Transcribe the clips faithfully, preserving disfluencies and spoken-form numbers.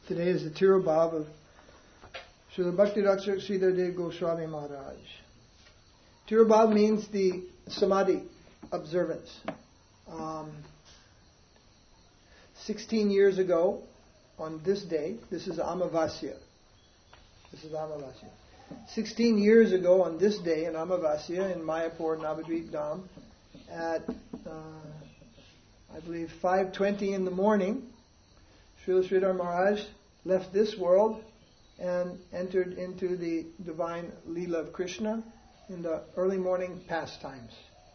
Today is the Tirobhav of Srila Bhakti Rakshak Sridhar Dev Goswami Maharaj. Tirobhav means the Samadhi observance. Um, Sixteen years ago, on this day, this is Amavasya. This is Amavasya. Sixteen years ago, on this day in Amavasya, in Mayapur, Navadvip Dham, at uh, I believe five twenty in the morning, Srila Sridhar Maharaj left this world and entered into the divine Leela of Krishna in the early morning pastimes.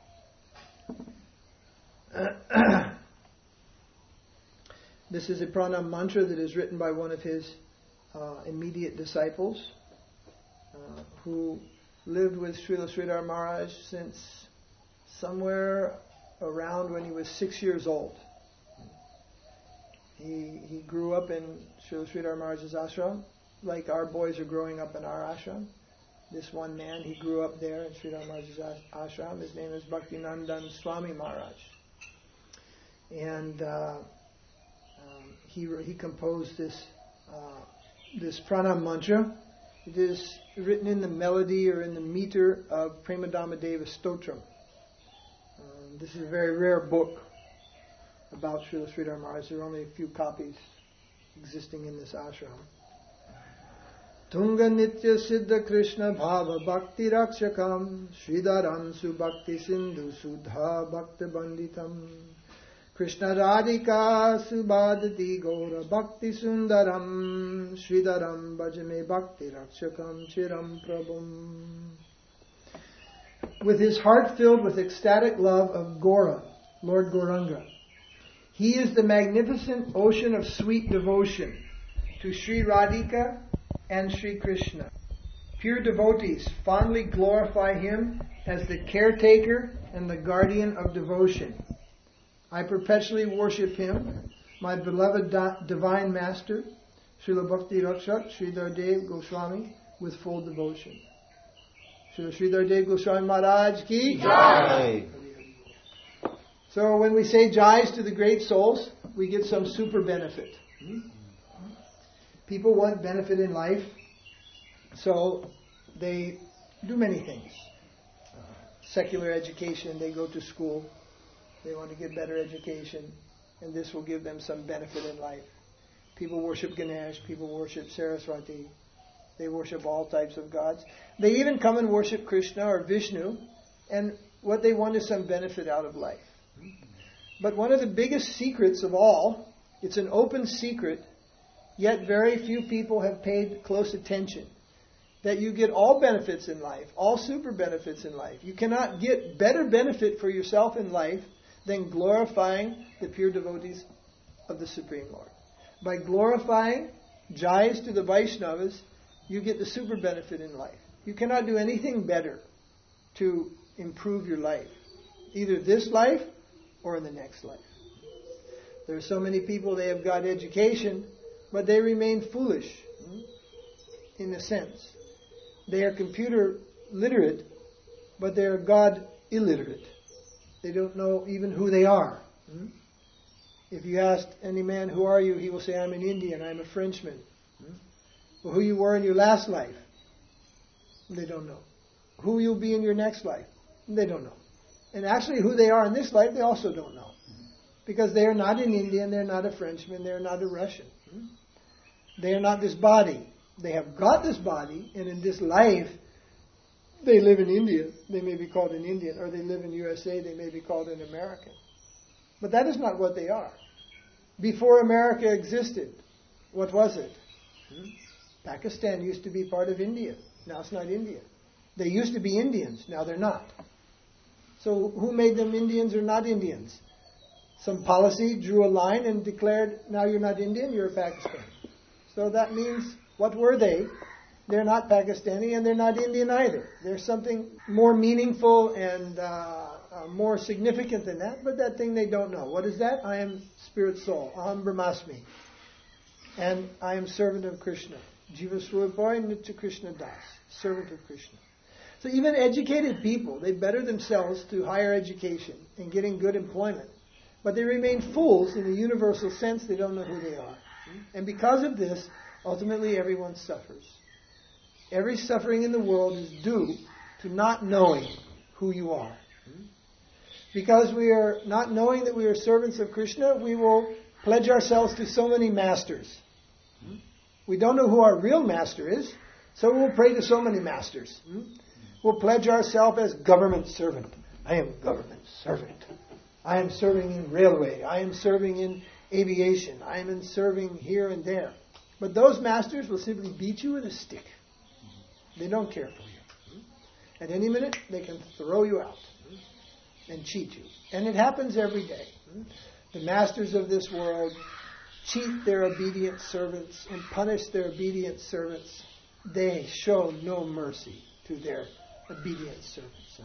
This is a pranam mantra that is written by one of his uh, immediate disciples uh, who lived with Srila Sridhar Maharaj since somewhere around when he was six years old. He he grew up in Srila Sridhar Maharaj's ashram, like our boys are growing up in our ashram. This one man, he grew up there in Sridhar Maharaj's ashram. His name is Bhaktinandan Swami Maharaj. And uh, um, he he composed this uh, this pranam mantra. It is written in the melody or in the meter of Premadama Deva Stotram. Um, this is a very rare book about Srila Sridhar Maharaj. There are only a few copies existing in this ashram. Tunga Nitya Siddha Krishna Bhava Bhakti Rakshakam Sridharam Subhakti Sindhu Sudha Bhakti Banditam Krishna Radhika Subhadati Gaura Bhakti Sundaram Sridharam Bhajame Bhakti Rakshakam Chiram Prabhum. With his heart filled with ecstatic love of Gaura, Lord Gauranga, he is the magnificent ocean of sweet devotion to Sri Radhika and Sri Krishna. Pure devotees fondly glorify him as the caretaker and the guardian of devotion. I perpetually worship him, my beloved da- divine master, Srila Bhakti Rakshak Sridhar Dev Goswami, with full devotion. Srila Sridhar Dev Goswami Maharaj ki Jai! So when we say jais to the great souls, we get some super benefit. People want benefit in life, so they do many things. Uh, secular education, they go to school, they want to get better education, and this will give them some benefit in life. People worship Ganesh, people worship Saraswati, they worship all types of gods. They even come and worship Krishna or Vishnu, and what they want is some benefit out of life. But one of the biggest secrets of all, it's an open secret, yet very few people have paid close attention, that you get all benefits in life, all super benefits in life. You cannot get better benefit for yourself in life than glorifying the pure devotees of the Supreme Lord. By glorifying jais to the Vaishnavas, you get the super benefit in life. You cannot do anything better to improve your life, either this life or in the next life. There are so many people, they have got education, but they remain foolish, in a sense. They are computer literate, but they are God illiterate. They don't know even who they are. If you asked any man, who are you? He will say, I'm an Indian, I'm a Frenchman. Well, who you were in your last life? They don't know. Who you'll be in your next life? They don't know. And actually who they are in this life, they also don't know. Because they are not an Indian, they're not a Frenchman, they're not a Russian. They are not this body. They have got this body, and in this life, they live in India, they may be called an Indian, or they live in U S A, they may be called an American. But that is not what they are. Before America existed, what was it? Hmm? Pakistan used to be part of India. Now it's not India. They used to be Indians, now they're not. So who made them Indians or not Indians? Some policy drew a line and declared, now you're not Indian, you're a Pakistani. So that means, what were they? They're not Pakistani and they're not Indian either. There's something more meaningful and uh, uh, more significant than that, but that thing they don't know. What is that? I am spirit soul. Aham Brahmasmi. And I am servant of Krishna. Jiva Swarupai Nitya Krishna Das. Servant of Krishna. So even educated people, they better themselves through higher education and getting good employment. But they remain fools in the universal sense. They don't know who they are. And because of this, ultimately everyone suffers. Every suffering in the world is due to not knowing who you are. Because we are not knowing that we are servants of Krishna, we will pledge ourselves to so many masters. We don't know who our real master is, so we'll pray to so many masters. We'll pledge ourselves as government servant. I am government servant. I am serving in railway. I am serving in aviation. I am in serving here and there. But those masters will simply beat you with a stick. They don't care for you. At any minute, they can throw you out and cheat you. And it happens every day. The masters of this world cheat their obedient servants and punish their obedient servants. They show no mercy to their obedient servants.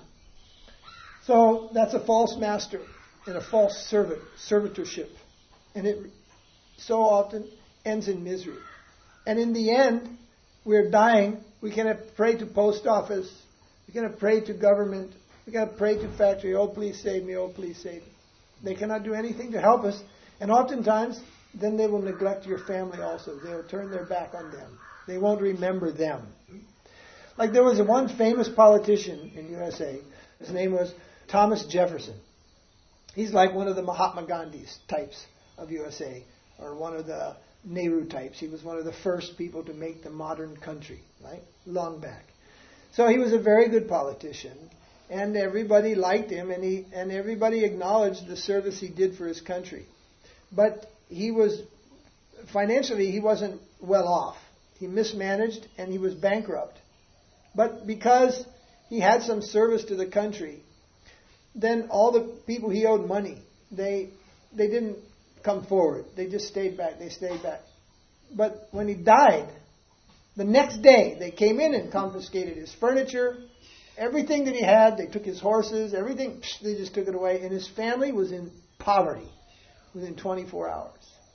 So that's a false master and a false servant, servitorship. And it so often ends in misery. And in the end, we're dying. We cannot pray to post office. We cannot pray to government. We cannot pray to factory. Oh, please save me. Oh, please save me. They cannot do anything to help us. And oftentimes, then they will neglect your family also. They will turn their back on them. They won't remember them. Like there was one famous politician in U S A. His name was Thomas Jefferson. He's like one of the Mahatma Gandhis types of U S A, or one of the Nehru types. He was one of the first people to make the modern country, right? Long back. So he was a very good politician, and everybody liked him, and he and everybody acknowledged the service he did for his country. But he was, financially, he wasn't well off. He mismanaged, and he was bankrupt. But because he had some service to the country, then all the people he owed money, they they didn't come forward. They just stayed back. They stayed back. But when he died, the next day they came in and confiscated his furniture, everything that he had. They took his horses, everything. Psh, they just took it away. And his family was in poverty within twenty-four hours.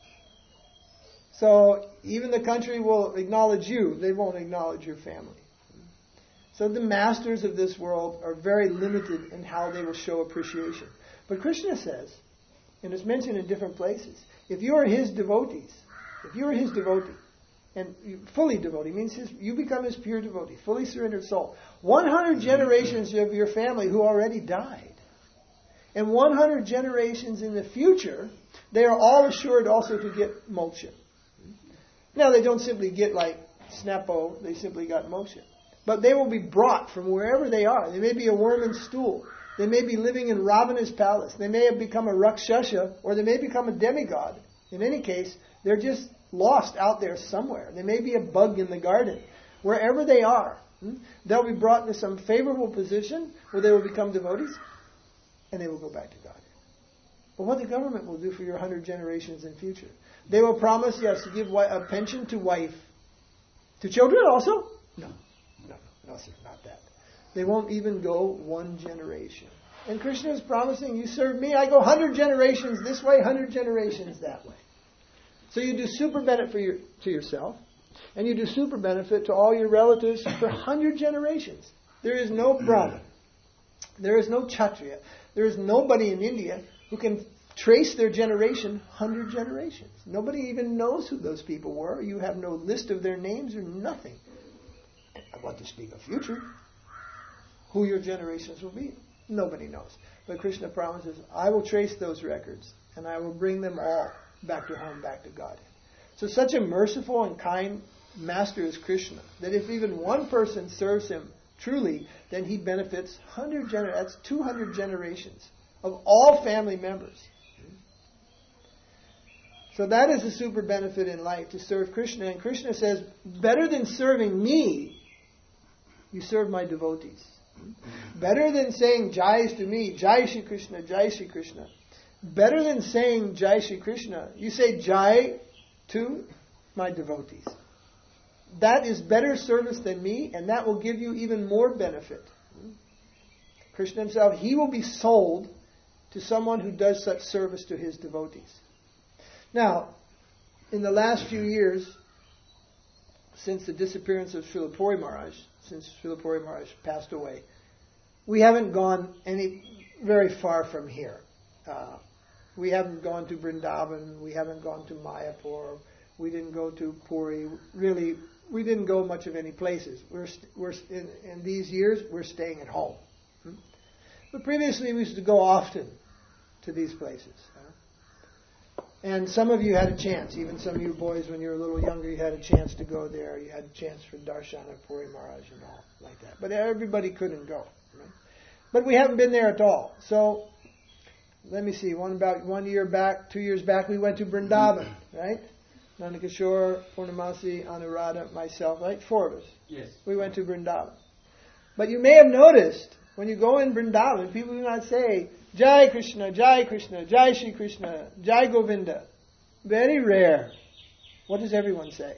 So even the country will acknowledge you. They won't acknowledge your family. So the masters of this world are very limited in how they will show appreciation. But Krishna says, and it's mentioned in different places, if you are his devotees, if you are his devotee, and fully devotee, means his, you become his pure devotee, fully surrendered soul, one hundred generations of your family who already died, and one hundred generations in the future, they are all assured also to get moksha. Now they don't simply get like snapo, they simply got moksha. But they will be brought from wherever they are. They may be a worm in stool. They may be living in Ravana's palace. They may have become a Rakshasa, or they may become a demigod. In any case, they're just lost out there somewhere. They may be a bug in the garden. Wherever they are, they'll be brought into some favorable position where they will become devotees, and they will go back to God. But what the government will do for your hundred generations in future? They will promise, yes, to give a pension to wife. To children also? No. No, no, sir, not that. They won't even go one generation. And Krishna is promising, you serve me, I go hundred generations this way, hundred generations that way. So you do super benefit for your, to yourself, and you do super benefit to all your relatives for hundred generations. There is no Brahmin. There is no Kshatriya. There is nobody in India who can trace their generation hundred generations. Nobody even knows who those people were. You have no list of their names or nothing. I want to speak of future. Who your generations will be. Nobody knows. But Krishna promises, I will trace those records and I will bring them all back to home, back to God. So such a merciful and kind master is Krishna, that if even one person serves him truly, then he benefits one hundred generations. That's two hundred generations of all family members. So that is a super benefit in life, to serve Krishna. And Krishna says, better than serving me, you serve my devotees. Better than saying Jais to me, Jai Shri Krishna, Jai Shri Krishna. Better than saying Jai Shri Krishna, you say Jai to my devotees. That is better service than me, and that will give you even more benefit. Krishna himself, he will be sold to someone who does such service to his devotees. Now, in the last few years, since the disappearance of Srila Puri Maharaj, since Srila Puri Maharaj passed away, we haven't gone any very far from here. Uh, we haven't gone to Vrindavan, we haven't gone to Mayapur, We didn't go to Puri. Really, we didn't go much of any places. We're, st- we're st- in, in these years, we're staying at home. Hmm? But previously, we used to go often to these places. Huh? And some of you had a chance. Even some of you boys, when you were a little younger, you had a chance to go there. You had a chance for darshan of Puri Maharaj and all like that. But everybody couldn't go. Right? But we haven't been there at all. So, let me see. One about one year back, two years back, we went to Vrindavan, right? Nandakishore, Purnamasi, Anuradha, myself, right? Four of us. Yes. We went to Vrindavan. But you may have noticed, when you go in Vrindavan, people do not say, Jai Krishna, Jai Krishna, Jai Shri Krishna, Jai Govinda. Very rare. What does everyone say?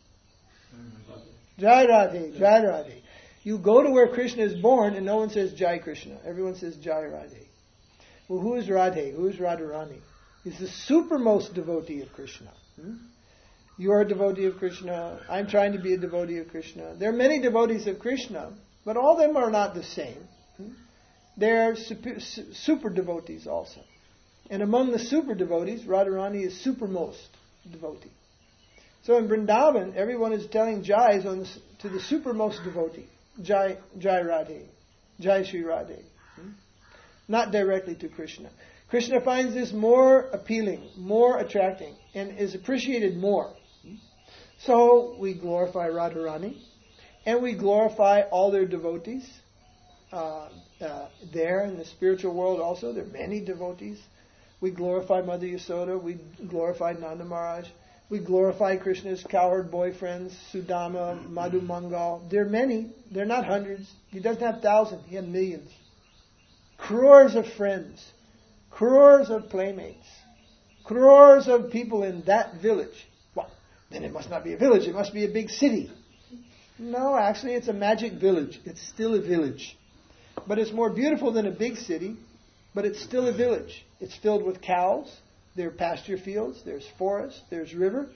Jai Radhe, Jai Radhe. You go to where Krishna is born and no one says Jai Krishna. Everyone says Jai Radhe. Well, who is Radhe? Who is Radharani? He's the supermost devotee of Krishna. Hmm? You are a devotee of Krishna. I'm trying to be a devotee of Krishna. There are many devotees of Krishna, but all of them are not the same. Hmm? They're super, super devotees also. And among the super devotees, Radharani is supermost devotee. So in Vrindavan, everyone is telling Jais on the, to the supermost devotee. Jai, Jai Radhe. Jai Shri Radhe. Hmm? Not directly to Krishna. Krishna finds this more appealing, more attracting, and is appreciated more. So we glorify Radharani, and we glorify all their devotees. Uh, uh, there in the spiritual world also, there are many devotees. We glorify Mother Yasoda, we glorify Nanda Maharaj, we glorify Krishna's cowherd boyfriends, Sudama, Madhu Mangal. There are many, they're not hundreds. He doesn't have thousands, he had millions. Crores of friends, crores of playmates, crores of people in that village. Well, then it must not be a village, it must be a big city. No, actually it's a magic village. It's still a village. But it's more beautiful than a big city, but it's still a village. It's filled with cows, there are pasture fields, there's forest, there's river.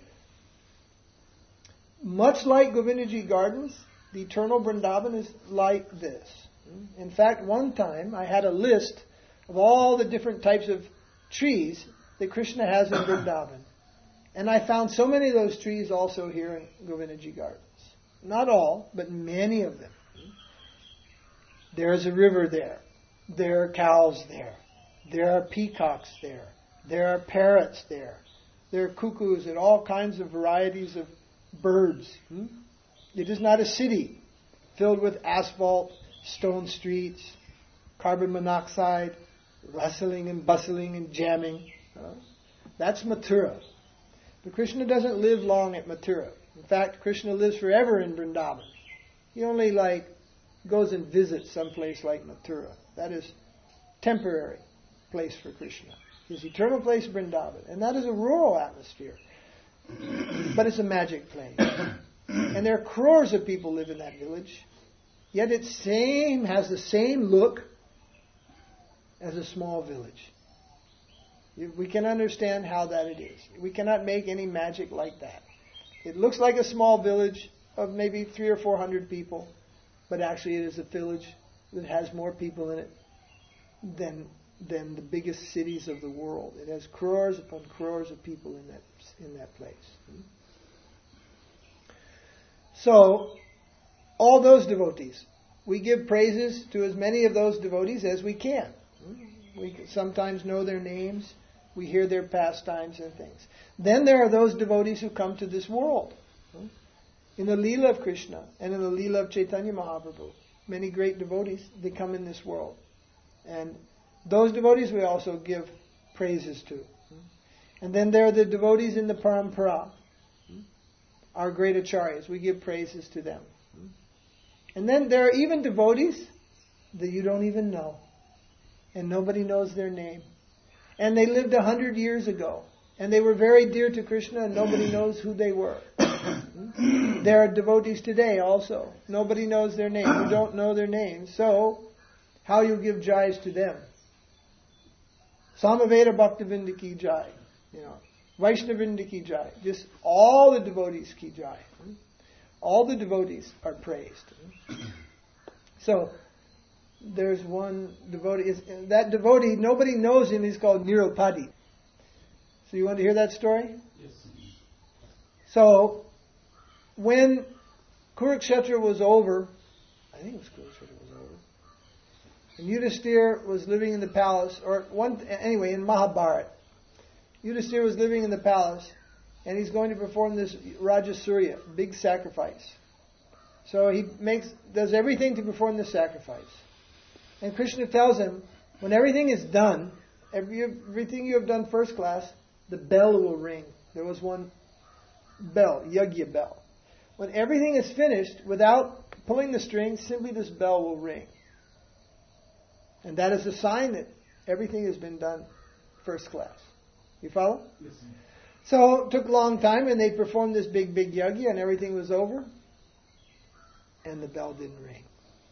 Much like Govindaji Gardens, the eternal Vrindavan is like this. In fact, one time I had a list of all the different types of trees that Krishna has in Vrindavan. And I found so many of those trees also here in Govindaji Gardens. Not all, but many of them. There's a river there. There are cows there. There are peacocks there. There are parrots there. There are cuckoos and all kinds of varieties of birds. It is not a city filled with asphalt, stone streets, carbon monoxide, rustling and bustling and jamming. Uh, that's Mathura. But Krishna doesn't live long at Mathura. In fact, Krishna lives forever in Vrindavan. He only like goes and visits someplace like Mathura. That is temporary place for Krishna. His eternal place is Vrindavan. And that is a rural atmosphere. But it's a magic place. And there are crores of people live in that village. Yet it same has the same look as a small village. We can understand how that it is. We cannot make any magic like that. It looks like a small village of maybe three or four hundred people, but actually it is a village that has more people in it than than the biggest cities of the world. It has crores upon crores of people in that in that place. So, all those devotees, we give praises to as many of those devotees as we can. We sometimes know their names. We hear their pastimes and things. Then there are those devotees who come to this world. In the Leela of Krishna and in the Leela of Chaitanya Mahaprabhu, many great devotees, they come in this world. And those devotees we also give praises to. And then there are the devotees in the Parampara, our great acharyas. We give praises to them. And then there are even devotees that you don't even know. And nobody knows their name. And they lived a hundred years ago. And they were very dear to Krishna and nobody knows who they were. There are devotees today also. Nobody knows their name. You don't know their names. So, how you give jais to them? Samaveda Bhaktavinda ki jai. You know, Vaishnavinda ki jai. Just all the devotees ki jai. All the devotees are praised. So, there's one devotee. That devotee, nobody knows him. He's called Nirupadi. So you want to hear that story? Yes. So, when Kurukshetra was over, I think it was Kurukshetra was over, and Yudhisthira was living in the palace, or one anyway, in Mahabharata, Yudhisthira was living in the palace, and he's going to perform this Rajasurya, big sacrifice. So he makes does everything to perform the sacrifice. And Krishna tells him, when everything is done, every, everything you have done first class, the bell will ring. There was one bell, Yagya bell. When everything is finished, without pulling the strings, simply this bell will ring. And that is a sign that everything has been done first class. You follow? Yes. So it took a long time, and they performed this big, big yagya, and everything was over. And the bell didn't ring.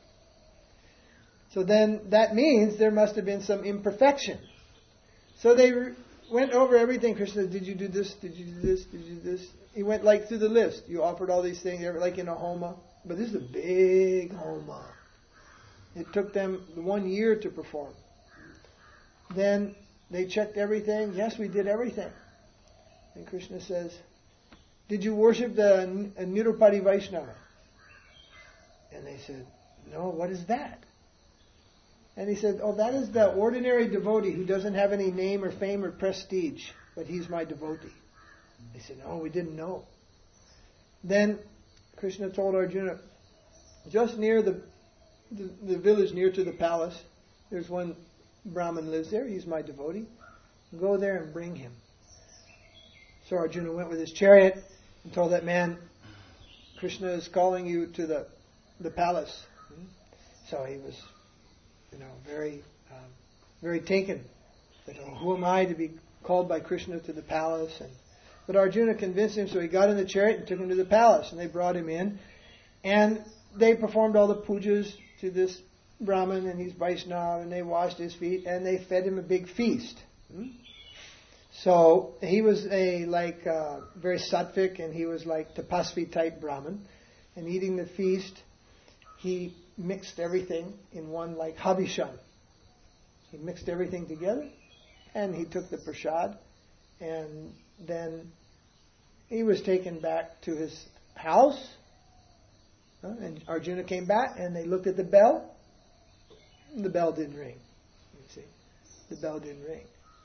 So then that means there must have been some imperfection. So they re- went over everything. Krishna, did you do this? Did you do this? Did you do this? He went like through the list. You offered all these things, like in a homa. But this is a big homa. It took them one year to perform. Then they checked everything. Yes, we did everything. And Krishna says, did you worship the Nirupadi Vaishnava? And they said, no, what is that? And he said, oh, that is the ordinary devotee who doesn't have any name or fame or prestige, but he's my devotee. They said, no, we didn't know. Then Krishna told Arjuna, just near the, the, the village near to the palace, there's one Brahmin lives there, he's my devotee. Go there and bring him. So Arjuna went with his chariot and told that man, Krishna is calling you to the, the palace. So he was, you know, very, um, very taken. That, oh, who am I to be called by Krishna to the palace? And but Arjuna convinced him, so he got in the chariot and took him to the palace, and they brought him in, and they performed all the pujas to this Brahmin and his Vaishnava, and they washed his feet, and they fed him a big feast. Hmm? So he was a like uh, very sattvic, and he was like tapasvi type Brahmin, and eating the feast, he mixed everything in one like habishan. He mixed everything together, and he took the prasad, and then he was taken back to his house, uh, and Arjuna came back, and they looked at the bell, and the bell didn't ring. You see, the bell didn't ring.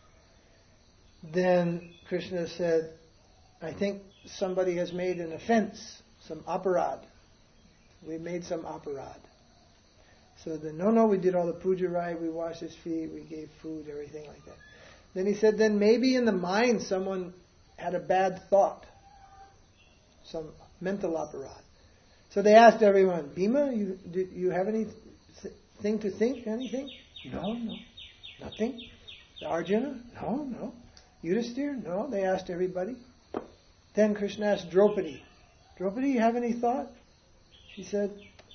Then Krishna said, I think somebody has made an offense, some aparad. We made some aparad. So then, no, no, we did all the puja right, we washed his feet, we gave food, everything like that. Then he said, then maybe in the mind someone had a bad thought, some mental aparad. So they asked everyone, Bhima, you, do you have anything to think, anything? No, no, nothing. Arjuna? No, no. Yudhisthira? No, they asked everybody. Then Krishna asked Draupadi, Draupadi, you have any thought? She said,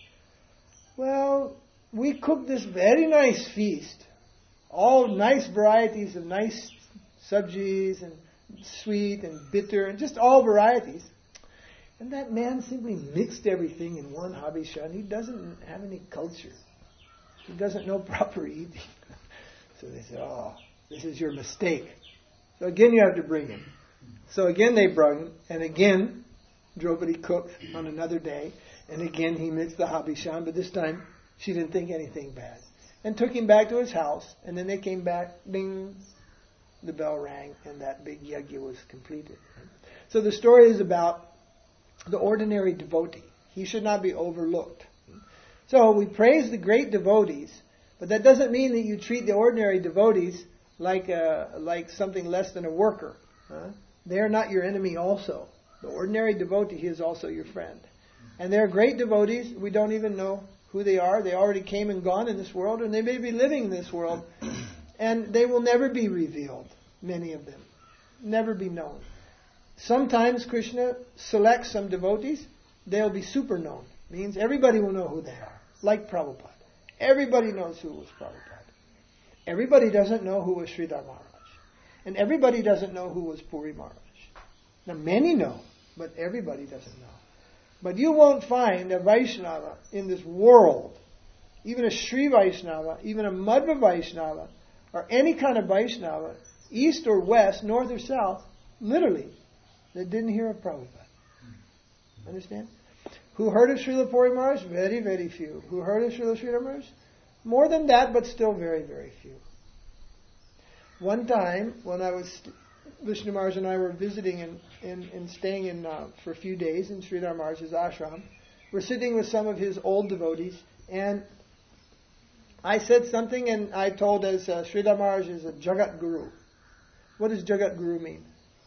well, we cooked this very nice feast. All nice varieties of nice sabjis and sweet and bitter and just all varieties. And that man simply mixed everything in one habishan. He doesn't have any culture. He doesn't know proper eating. So they said, oh, this is your mistake. So again you have to bring him. So again they brought him, and again Draupadi cooked on another day, and again he mixed the habishan, but this time she didn't think anything bad. And took him back to his house, and then they came back, ding, the bell rang, and that big yagya was completed. So the story is about the ordinary devotee. He should not be overlooked. So we praise the great devotees, but that doesn't mean that you treat the ordinary devotees like a, like something less than a worker. Huh? They are not your enemy also. The ordinary devotee is also your friend. And they're great devotees. We don't even know who they are. They already came and gone in this world, and they may be living in this world. And they will never be revealed, many of them. Never be known. Sometimes Krishna selects some devotees. They'll be super known. Means everybody will know who they are. Like Prabhupada. Everybody knows who was Prabhupada. Everybody doesn't know who was Sridhar Maharaj. And everybody doesn't know who was Puri Maharaj. Now many know, but everybody doesn't know. But you won't find a Vaishnava in this world, even a Sri Vaishnava, even a Madhva Vaishnava, or any kind of Vaishnava, east or west, north or south, literally, that didn't hear of Prabhupada. Understand? Who heard of Srila Puri Maharaj? Very, very few. Who heard of Srila Sridhar Maharaj? More than that, but still very, very few. One time, when I was, Vishnu Maharaj and I were visiting and, and, and staying in uh, for a few days in Sridhar Maharaj's ashram, we're sitting with some of his old devotees, and I said something, and I told us uh, Sridhar Maharaj is a Jagat Guru. What does Jagat Guru mean?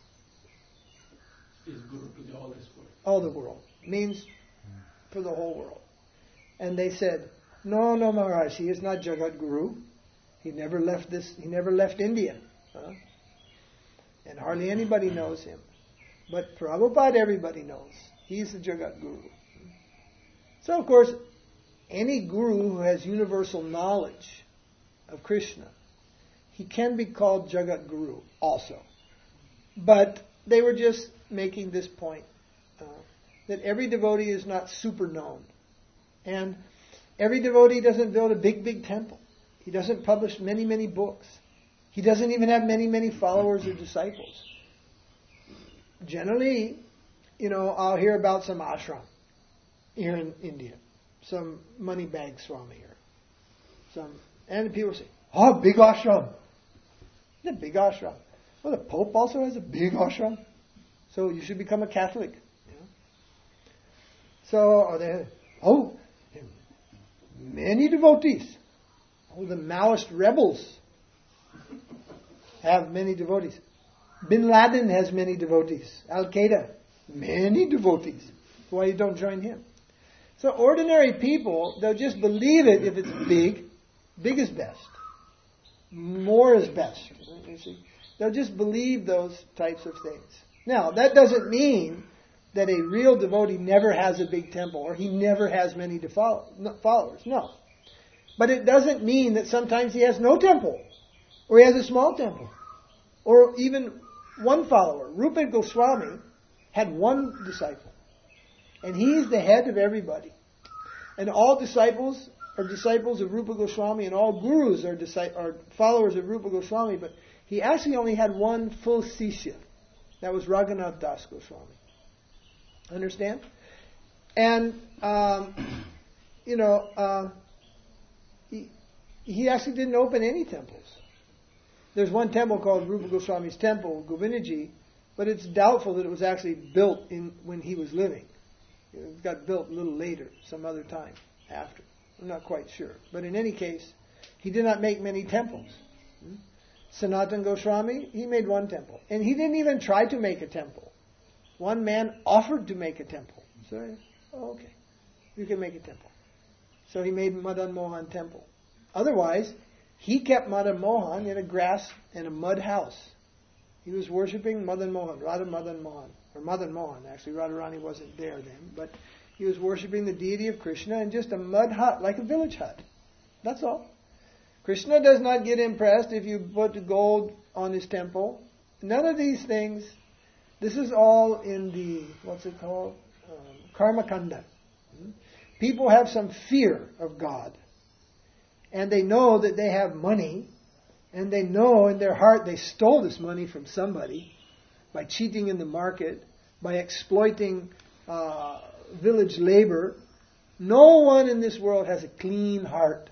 Is Guru to the all this world. All the world. Means for the whole world. And they said, no, no, Maharaj, he is not Jagat Guru. He never left this, he never left India. Huh? And hardly anybody knows him. But Prabhupada, everybody knows. He's the Jagat Guru. So, of course, any guru who has universal knowledge of Krishna, he can be called Jagat Guru also. But they were just making this point, uh, that every devotee is not super known. And every devotee doesn't build a big, big temple. He doesn't publish many, many books. He doesn't even have many, many followers or disciples. Generally, you know, I'll hear about some ashram here in India. Some money bag swami here. Some, and people say, oh, big ashram. It's a big ashram. Well, the Pope also has a big ashram. So you should become a Catholic. You know? So, or they, oh, many devotees. Oh, the Maoist rebels have many devotees. Bin Laden has many devotees. Al-Qaeda, many devotees. Why you don't join him? So ordinary people, they'll just believe it if it's big. Big is best. More is best. You see? They'll just believe those types of things. Now, that doesn't mean that a real devotee never has a big temple or he never has many followers. No. But it doesn't mean that sometimes he has no temple or he has a small temple or even one follower. Rupa Goswami had one disciple. And he's the head of everybody. And all disciples are disciples of Rupa Goswami, and all gurus are, disci- are followers of Rupa Goswami, but he actually only had one full sishya. That was Raghunath Das Goswami. Understand? And, um, you know, uh, he, he actually didn't open any temples. There's one temple called Rupa Goswami's Temple, Govindaji, but it's doubtful that it was actually built in when he was living. It got built a little later, some other time after. I'm not quite sure. But in any case, he did not make many temples. Hmm? Sanatan Goswami, he made one temple. And he didn't even try to make a temple. One man offered to make a temple. So, oh, okay, you can make a temple. So he made Madan Mohan temple. Otherwise, he kept Madan Mohan in a grass and a mud house. He was worshipping Madan Mohan, Radha Madan Mohan. Or Madan Mohan, actually. Radharani wasn't there then. But he was worshipping the deity of Krishna in just a mud hut, like a village hut. That's all. Krishna does not get impressed if you put gold on his temple. None of these things. This is all in the, what's it called? Um, Karma Kanda. Hmm? People have some fear of God. And they know that they have money. And they know in their heart they stole this money from somebody. By cheating in the market, by exploiting uh, village labor. No one in this world has a clean heart.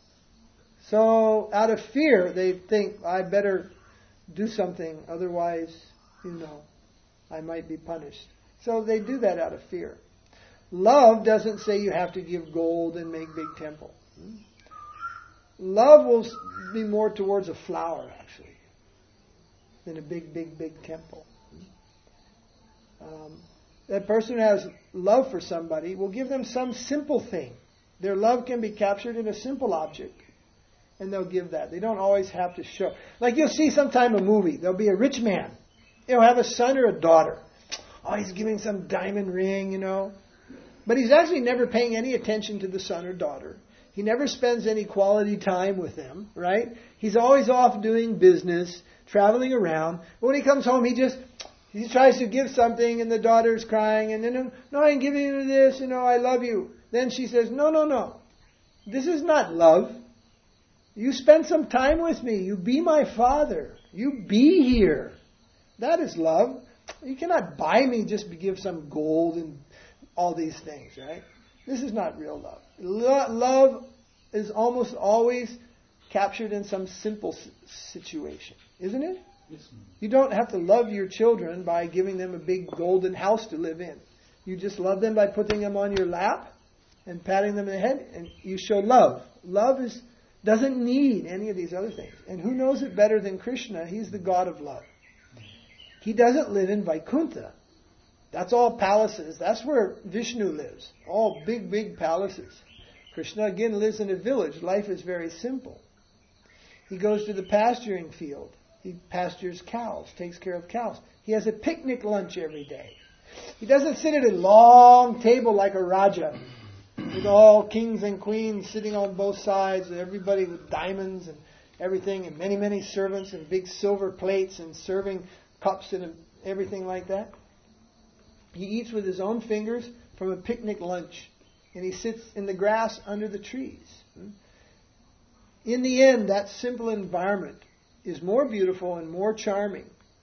So out of fear, they think, I better do something, otherwise, you know, I might be punished. So they do that out of fear. Love doesn't say you have to give gold and make big temple. Love will be more towards a flower, actually, than a big, big, big temple. Um, that person who has love for somebody will give them some simple thing. Their love can be captured in a simple object. And they'll give that. They don't always have to show. Like you'll see sometime a movie. There'll be a rich man. He'll have a son or a daughter. Oh, he's giving some diamond ring, you know. But he's actually never paying any attention to the son or daughter. He never spends any quality time with them, right? He's always off doing business, traveling around. When he comes home, he just, he tries to give something and the daughter's crying. And then, no, I'm giving you this, you know, I love you. Then she says, no, no, no. This is not love. You spend some time with me. You be my father. You be here. That is love. You cannot buy me just to give some gold and all these things, right? This is not real love. Lo- love is almost always captured in some simple s- situation, isn't it? Yes. You don't have to love your children by giving them a big golden house to live in. You just love them by putting them on your lap and patting them in the head, and you show love. Love is doesn't need any of these other things. And who knows it better than Krishna? He's the God of love. He doesn't live in Vaikuntha. That's all palaces. That's where Vishnu lives. All big, big palaces. Krishna again lives in a village. Life is very simple. He goes to the pasturing field. He pastures cows, takes care of cows. He has a picnic lunch every day. He doesn't sit at a long table like a Raja, with all kings and queens sitting on both sides, and everybody with diamonds and everything, and many, many servants and big silver plates and serving cups and everything like that. He eats with his own fingers from a picnic lunch, and he sits in the grass under the trees. In the end, that simple environment is more beautiful and more charming.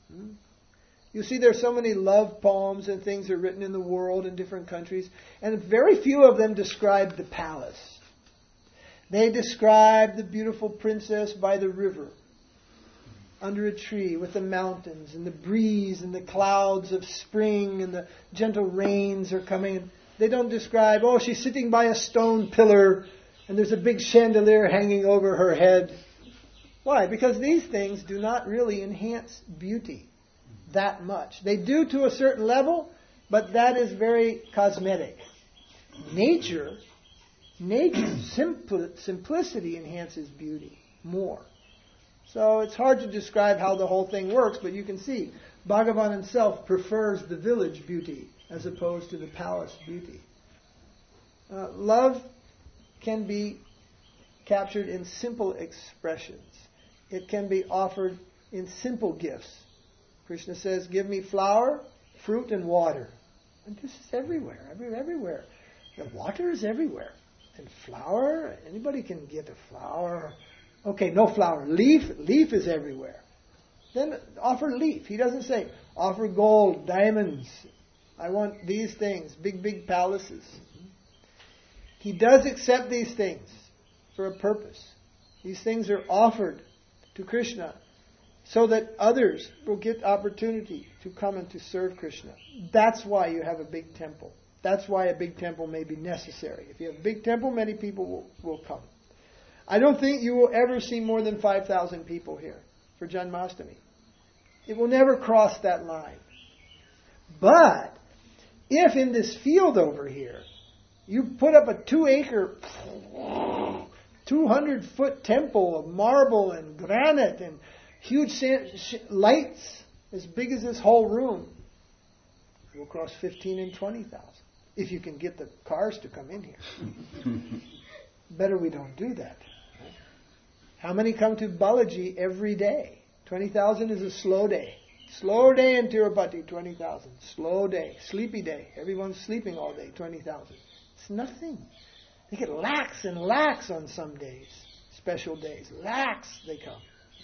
You see, there's so many love poems and things that are written in the world in different countries, and very few of them describe the palace. They describe the beautiful princess by the river, under a tree with the mountains and the breeze and the clouds of spring and the gentle rains are coming. They don't describe, oh, she's sitting by a stone pillar and there's a big chandelier hanging over her head. Why? Because these things do not really enhance beauty that much. They do to a certain level, but that is very cosmetic. Nature, nature, simpl- simplicity enhances beauty more. So it's hard to describe how the whole thing works, but you can see Bhagavan himself prefers the village beauty as opposed to the palace beauty. Uh, love can be captured in simple expressions. It can be offered in simple gifts. Krishna says, give me flour, fruit, and water. And this is everywhere, everywhere, everywhere. The water is everywhere. And flour, anybody can get a flour. Okay, no flour. Leaf, leaf is everywhere. Then offer leaf. He doesn't say, offer gold, diamonds. I want these things, big, big palaces. He does accept these things for a purpose. These things are offered to Krishna so that others will get opportunity to come and to serve Krishna. That's why you have a big temple. That's why a big temple may be necessary. If you have a big temple, many people will, will come. I don't think you will ever see more than five thousand people here for Janmashtami. It will never cross that line. But if in this field over here, you put up a two-acre, two hundred foot temple of marble and granite and huge sand, sh- lights as big as this whole room, it will cross fifteen and twenty thousand. If you can get the cars to come in here. Better we don't do that. How many come to Balaji every day? twenty thousand is a slow day. Slow day in Tirupati, twenty thousand. Slow day. Sleepy day. Everyone's sleeping all day, twenty thousand. It's nothing. They get lakhs and lakhs on some days. Special days. Lakhs they come.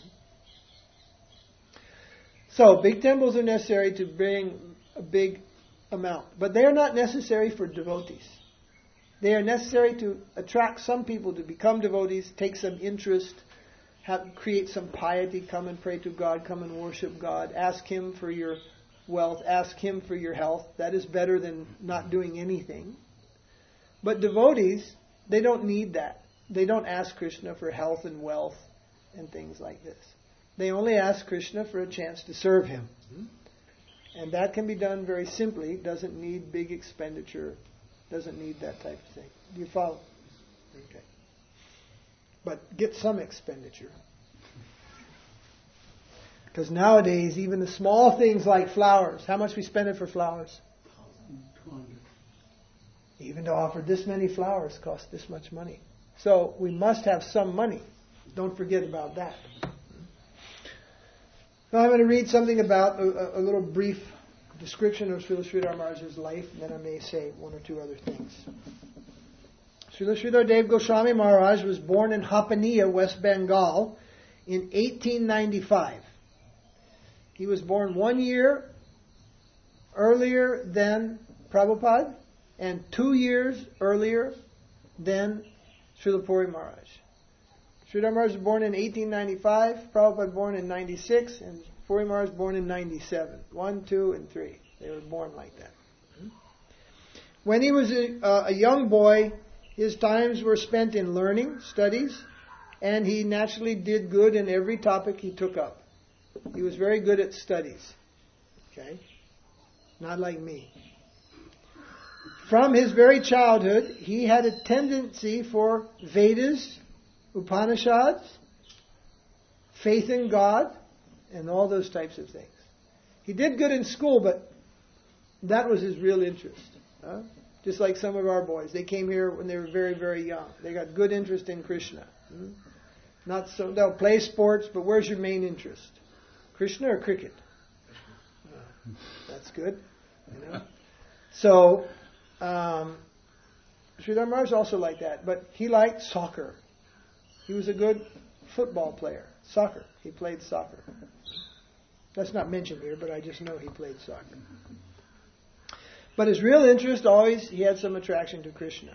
So, big temples are necessary to bring a big amount. But they are not necessary for devotees. They are necessary to attract some people to become devotees, take some interest, have, create some piety, come and pray to God, come and worship God, ask Him for your wealth, ask Him for your health. That is better than not doing anything. But devotees, they don't need that. They don't ask Krishna for health and wealth and things like this. They only ask Krishna for a chance to serve Him. And that can be done very simply. Doesn't need big expenditure. Doesn't need that type of thing. Do you follow? Okay. But get some expenditure. Because nowadays, even the small things like flowers, how much we spend it for flowers? Even to offer this many flowers costs this much money. So we must have some money. Don't forget about that. Now I'm going to read something about a, a little brief description of Srila Sridhar Maharaj's life, and then I may say one or two other things. Srila Sridhar Dev Goswami Maharaj was born in Hapaniya, West Bengal, in eighteen ninety-five. He was born one year earlier than Prabhupada And two years earlier than Srila Puri Maharaj. Sridhar Maharaj was born in eighteen ninety-five, Prabhupada born in ninety-six, and Puri Maharaj born in ninety-seven. One, two, and three. They were born like that. When he was a, uh, a young boy, his times were spent in learning, studies, and he naturally did good in every topic he took up. He was very good at studies. Okay? Not like me. From his very childhood, he had a tendency for Vedas, Upanishads, faith in God, and all those types of things. He did good in school, but that was his real interest. Huh? Just like some of our boys. They came here when they were very, very young. They got good interest in Krishna. Hmm? Not so, they'll play sports, but where's your main interest? Krishna or cricket? Uh, that's good. You know? So, um, Sridhar Maharaj is also like that, but he liked soccer. He was a good football player. Soccer. He played soccer. That's not mentioned here, but I just know he played soccer. But his real interest always, he had some attraction to Krishna.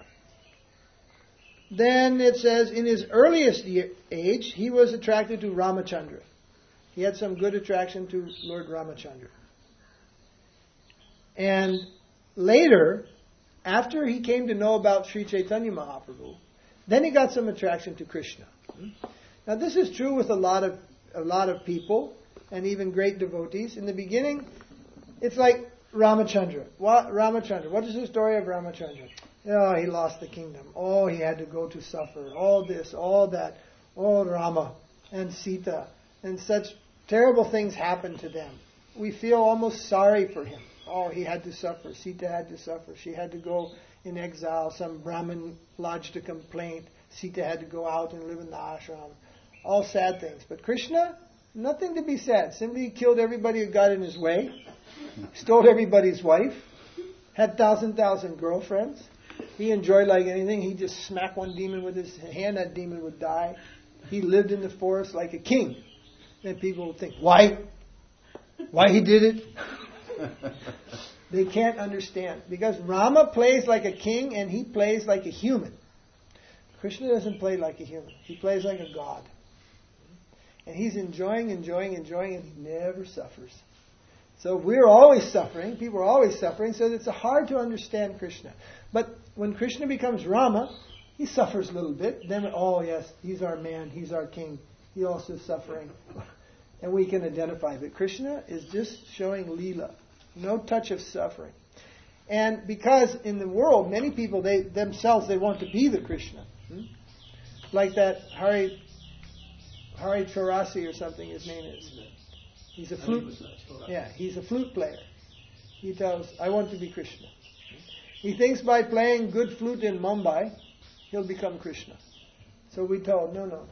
Then it says, in his earliest year, age, he was attracted to Ramachandra. He had some good attraction to Lord Ramachandra. And later, after he came to know about Sri Chaitanya Mahaprabhu, then he got some attraction to Krishna. Now this is true with a lot of a lot of people and even great devotees. In the beginning, it's like Ramachandra. What Ramachandra? What is the story of Ramachandra? Oh, he lost the kingdom. Oh, he had to go to suffer. All this, all that. Oh, Rama and Sita. And such terrible things happened to them. We feel almost sorry for him. Oh, he had to suffer. Sita had to suffer. She had to go in exile. Some Brahmin lodged a complaint. Sita had to go out and live in the ashram. All sad things. But Krishna, nothing to be sad. Simply he killed everybody who got in his way. Stole everybody's wife. Had thousand, thousand girlfriends. He enjoyed like anything. He just smacked one demon with his hand. That demon would die. He lived in the forest like a king. And people would think, why? Why he did it? They can't understand. Because Rama plays like a king and he plays like a human. Krishna doesn't play like a human. He plays like a god. And he's enjoying, enjoying, enjoying, and he never suffers. So we're always suffering. People are always suffering. So it's hard to understand Krishna. But when Krishna becomes Rama, he suffers a little bit. Then, oh yes, he's our man. He's our king. He also is suffering. And we can identify. But Krishna is just showing Leela. No touch of suffering. And because in the world, many people, they themselves, they want to be the Krishna. Hmm? Like that Hari, Hari Chaurasi or something his name is. He's a flute. Yeah, he's a flute player. He tells, I want to be Krishna. He thinks by playing good flute in Mumbai, he'll become Krishna. So we told, no, no.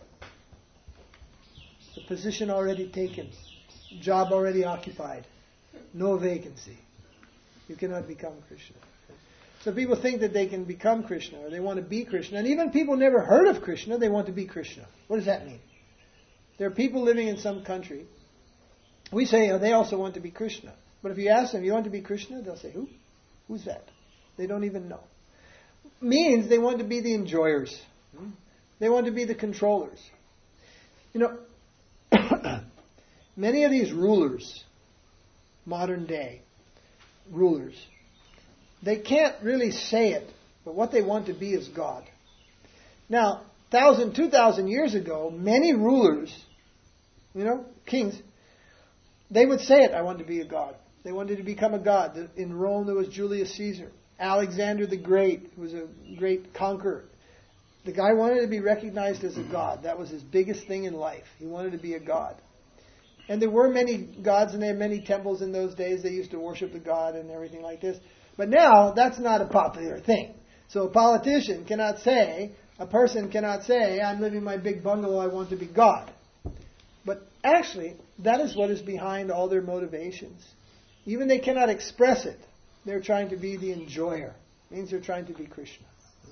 The position already taken. Job already occupied. No vacancy. You cannot become Krishna. So people think that they can become Krishna or they want to be Krishna. And even people never heard of Krishna, they want to be Krishna. What does that mean? There are people living in some country. We say oh, they also want to be Krishna. But if you ask them, you want to be Krishna? They'll say, who? Who's that? They don't even know. Means they want to be the enjoyers. They want to be the controllers. You know, many of these rulers, modern day rulers, they can't really say it, but what they want to be is God. Now, thousand, two thousand years ago, many rulers, you know, kings, they would say it, I want to be a god. They wanted to become a god. In Rome, there was Julius Caesar. Alexander the Great, who was a great conqueror. The guy wanted to be recognized as a god. That was his biggest thing in life. He wanted to be a god. And there were many gods and they had many temples in those days. They used to worship the god and everything like this. But now, that's not a popular thing. So a politician cannot say, a person cannot say, I'm living my big bungalow, I want to be God. But actually, that is what is behind all their motivations. Even they cannot express it. They're trying to be the enjoyer. It means they're trying to be Krishna.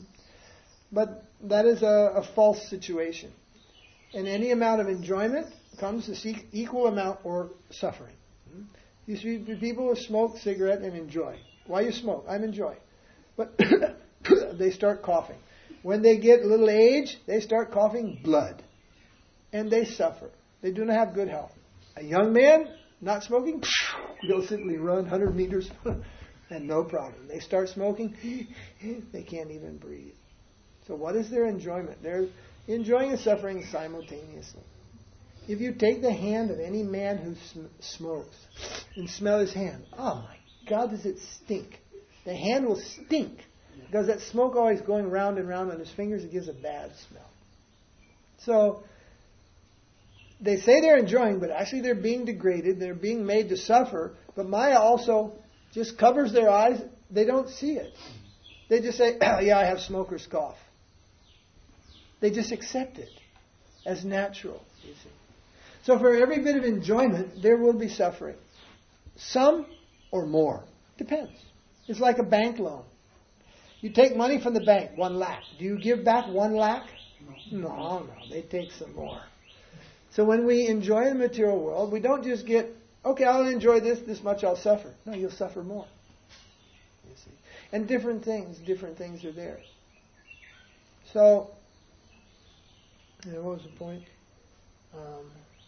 But that is a, a false situation. And any amount of enjoyment comes to seek equal amount or suffering. You see people who smoke cigarette and enjoy. Why you smoke? I'm enjoying. But they start coughing. When they get a little age, they start coughing blood. And they suffer. They do not have good health. A young man, not smoking, they'll simply run one hundred meters and no problem. They start smoking, they can't even breathe. So what is their enjoyment? They're enjoying and suffering simultaneously. If you take the hand of any man who sm- smokes and smell his hand, oh my God, does it stink? The hand will stink because that smoke always going round and round on his fingers, it gives a bad smell. So they say they're enjoying, but actually they're being degraded. They're being made to suffer. But Maya also just covers their eyes. They don't see it. They just say, oh, yeah, I have smoker's cough. They just accept it as natural, you see. So for every bit of enjoyment, there will be suffering. Some or more. Depends. It's like a bank loan. You take money from the bank, one lakh. Do you give back one lakh? No, no. They take some more. So when we enjoy the material world, we don't just get, okay, I'll enjoy this, this much I'll suffer. No, you'll suffer more. You see. And different things, different things are there. So, yeah, what was the point? Um,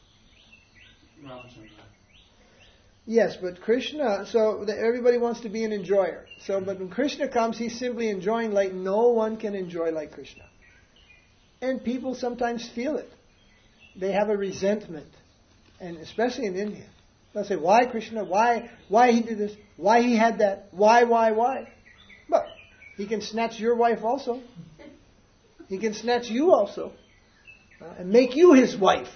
yes, but Krishna, so that everybody wants to be an enjoyer. So, but when Krishna comes, he's simply enjoying like no one can enjoy like Krishna. And people sometimes feel it. They have a resentment, and especially in India. They'll say, why Krishna? Why why he did this? Why he had that? Why, why, why? But he can snatch your wife also. He can snatch you also. Uh, and make you his wife.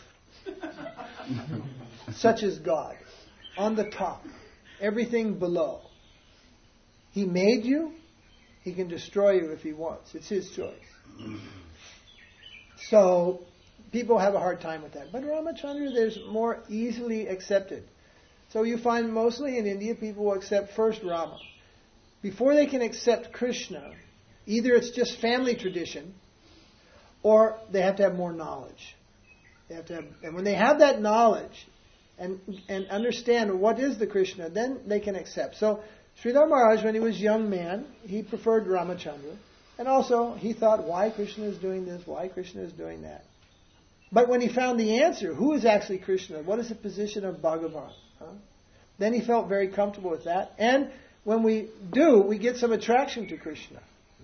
Such is God. On the top. Everything below. He made you. He can destroy you if he wants. It's his choice. So people have a hard time with that. But Ramachandra, there's more easily accepted. So you find mostly in India, people will accept first Rama. Before they can accept Krishna, either it's just family tradition, or they have to have more knowledge. They have to have, and when they have that knowledge and and understand what is the Krishna, then they can accept. So Sridhar Maharaj, when he was a young man, he preferred Ramachandra. And also, he thought, why Krishna is doing this? Why Krishna is doing that? But when he found the answer, who is actually Krishna? What is the position of Bhagavan? Huh? Then he felt very comfortable with that. And when we do, we get some attraction to Krishna.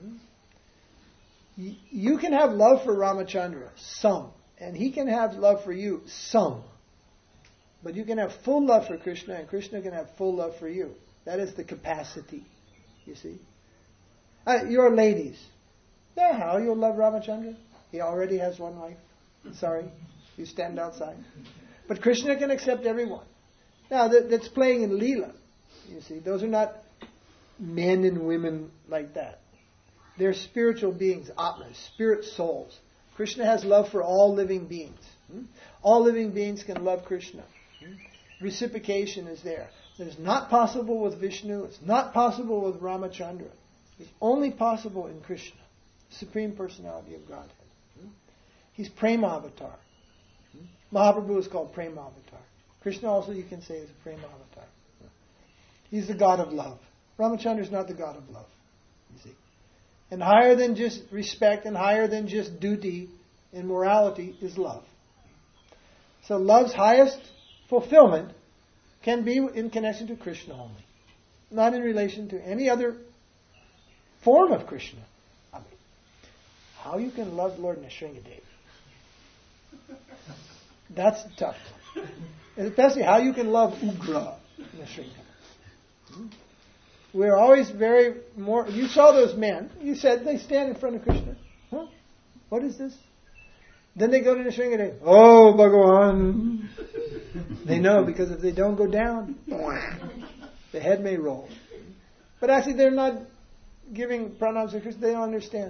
You can have love for Ramachandra, some. And he can have love for you, some. But you can have full love for Krishna, and Krishna can have full love for you. That is the capacity, you see. Uh, you're ladies. Yeah, how you'll love Ramachandra? He already has one wife. Sorry, you stand outside. But Krishna can accept everyone. Now, that, that's playing in Leela. You see, those are not men and women like that. They're spiritual beings, Atmas, spirit souls. Krishna has love for all living beings. Hmm? All living beings can love Krishna. Hmm? Reciprocation is there. It is not possible with Vishnu. It's not possible with Ramachandra. It's only possible in Krishna, Supreme Personality of Godhead. Hmm? He's Prema Avatar. Hmm? Mahaprabhu is called Prema Avatar. Krishna also you can say is a Prema Avatar. Hmm? He's the God of love. Ramachandra is not the God of love. You see. And higher than just respect and higher than just duty and morality is love. So love's highest fulfillment can be in connection to Krishna only. Not in relation to any other form of Krishna. I mean, how you can love Lord Nrsingadev? That's tough. And especially how you can love Ugra Nrsinga. Hmm? We're always very more... You saw those men. You said they stand in front of Krishna. Huh? What is this? Then they go to Nrsingadev. Oh, Bhagavan. They know because if they don't go down, the head may roll. But actually they're not giving pranams to Krishna. They don't understand.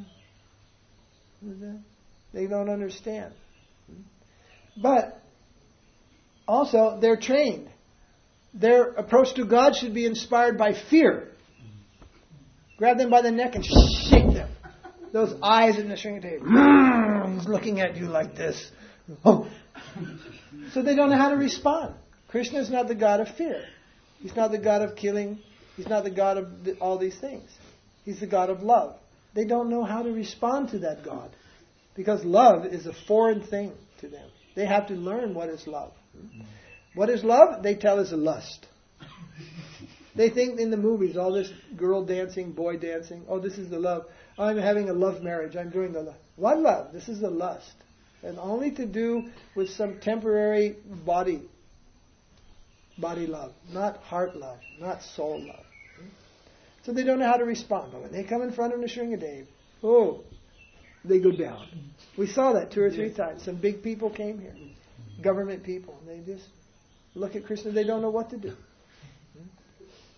They don't understand. But also they're trained. Their approach to God should be inspired by fear. Grab them by the neck and shake them. Those eyes in the Nrsingadev. He's looking at you like this. Oh. So they don't know how to respond. Krishna is not the God of fear. He's not the God of killing. He's not the God of the, all these things. He's the God of love. They don't know how to respond to that God because love is a foreign thing to them. They have to learn what is love. What is love? They tell us a lust. They think in the movies, all this girl dancing, boy dancing, oh, this is the love. I'm having a love marriage. I'm doing the love. What love? This is the lust. And only to do with some temporary body, body love, not heart love, not soul love. So they don't know how to respond. But when they come in front of Nrsingadev, oh, they go down. We saw that two or three times. Some big people came here, government people. They just look at Krishna. They don't know what to do.